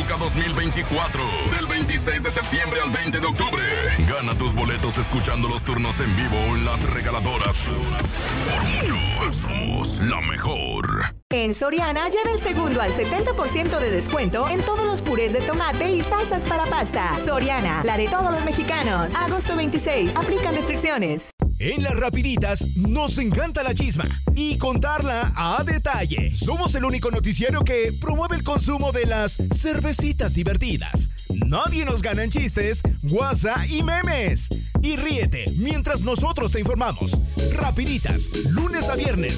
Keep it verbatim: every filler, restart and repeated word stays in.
Música dos mil veinticuatro. Del veintiséis de septiembre al veinte de octubre. Gana tus boletos escuchando los turnos en vivo en las regaladoras. Por mucho, somos la mejor. En Soriana, lleva el segundo al setenta por ciento de descuento en todos los purés de tomate y salsas para pasta. Soriana, la de todos los mexicanos. Agosto veintiséis, aplican restricciones. En las rapiditas nos encanta la chisma y contarla a detalle. Somos el único noticiero que promueve el consumo de las cervecitas divertidas. Nadie nos gana en chistes, guasa y memes. Y ríete mientras nosotros te informamos. Rapiditas, lunes a viernes,